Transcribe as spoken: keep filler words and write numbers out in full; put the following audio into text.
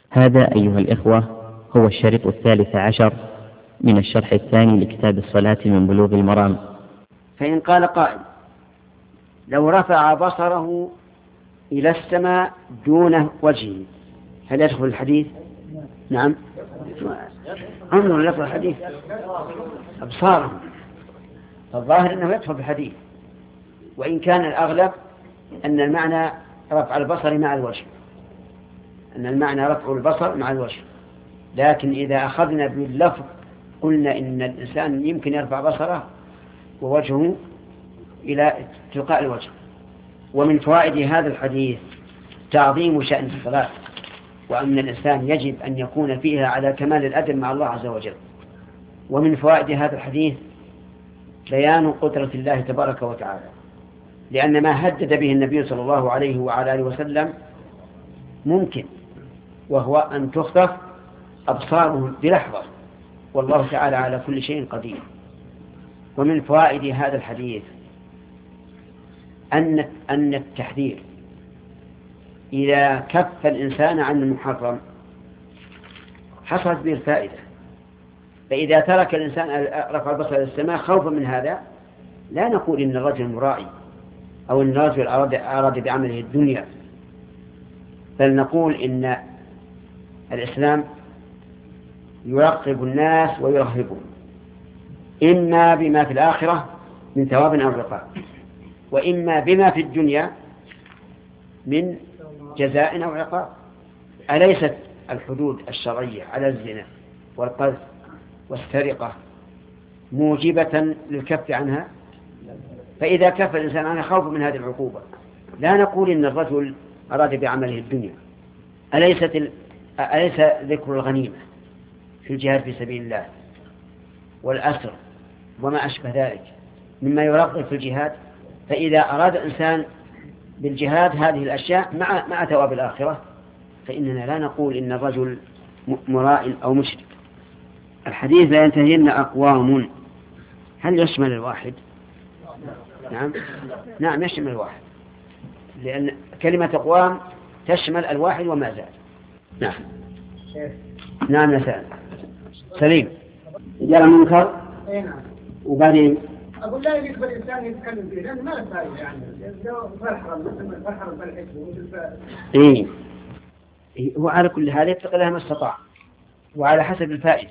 هذا أيها الإخوة هو الشريط الثالث عشر من الشرح الثاني لكتاب الصلاة من بلوغ المرام. فإن قال قائل: لو رفع بصره إلى السماء دون وجهه هل يدخل الحديث؟ نعم، انظر لفظ الحديث أبصارهم، فالظاهر أنه يدخل الحديث، وإن كان الأغلب أن المعنى رفع البصر مع الوجه، أن المعنى رفع البصر مع الوجه. لكن إذا أخذنا باللفظ قلنا إن الإنسان يمكن يرفع بصره ووجهه إلى تلقاء الوجه. ومن فوائد هذا الحديث تعظيم شأن الصلاة، وأن الإنسان يجب أن يكون فيها على كمال الأدب مع الله عز وجل. ومن فوائد هذا الحديث بيان قدرة الله تبارك وتعالى، لأن ما هدد به النبي صلى الله عليه وعلى آله وسلم ممكن، وهو أن تخطف أبصارهم بلحظة، والله تعالى على كل شيء قدير. ومن فوائد هذا الحديث أن أن التحذير إذا كف الإنسان عن المحرم حصلت به الفائدة. فإذا ترك الإنسان رفع البصر إلى السماء خوفا من هذا لا نقول إن الرجل مرائي أو إن الرجل أراد, أراد بعمله الدنيا، بل نقول إن الإسلام يرقب الناس ويرهبهم، إما بما في الآخرة من ثواب أو عقاب، وإما بما في الدنيا من جزاء أو عقاب. أليست الحدود الشرعية على الزنا والقذف والسرقة موجبة للكف عنها؟ فإذا كف الإنسان عنها خوف من هذه العقوبة لا نقول إن الرجل أراد بعمله الدنيا. أليست ال... أليس ذكر الغنيمة في الجهاد في سبيل الله والأسر وما أشبه ذلك مما يرغب في الجهاد؟ فإذا أراد الإنسان بالجهاد هذه الأشياء مع مع ثواب الآخرة فإننا لا نقول إن الرجل مراء أو مشرك. الحديث لا ينتهين أقوام، هل يشمل الواحد؟ نعم نعم يشمل الواحد، لأن كلمة أقوام تشمل الواحد وما زال. نعم نعم نسأل سليم جرى منكر وبعدين أقول لا يجب الإنسان يتكلم فيه لأنه ما له فائدة، يعني لو فرحرم مثل فرحرم بالحسن ومثل إيه هو على كل حال يتقي لها ما استطاع وعلى حسب الفائدة.